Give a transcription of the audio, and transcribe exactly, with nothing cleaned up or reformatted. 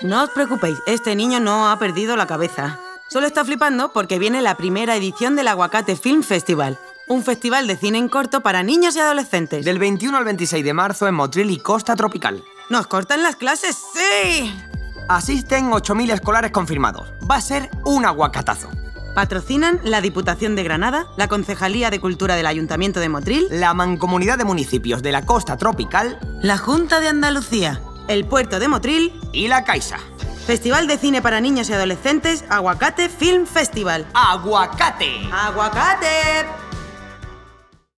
No os preocupéis, este niño no ha perdido la cabeza. Solo está flipando porque viene la primera edición del Aguacate Film Festival, un festival de cine en corto para niños y adolescentes. Del veintiuno al veintiséis de marzo en Motril y Costa Tropical. ¿Nos cortan las clases? ¡Sí! Asisten ocho mil escolares confirmados. Va a ser un aguacatazo. Patrocinan la Diputación de Granada, la Concejalía de Cultura del Ayuntamiento de Motril, la Mancomunidad de Municipios de la Costa Tropical, la Junta de Andalucía, el Puerto de Motril y la Caixa. Festival de Cine para Niños y Adolescentes, Aguacate Film Festival. ¡Aguacate! ¡Aguacate!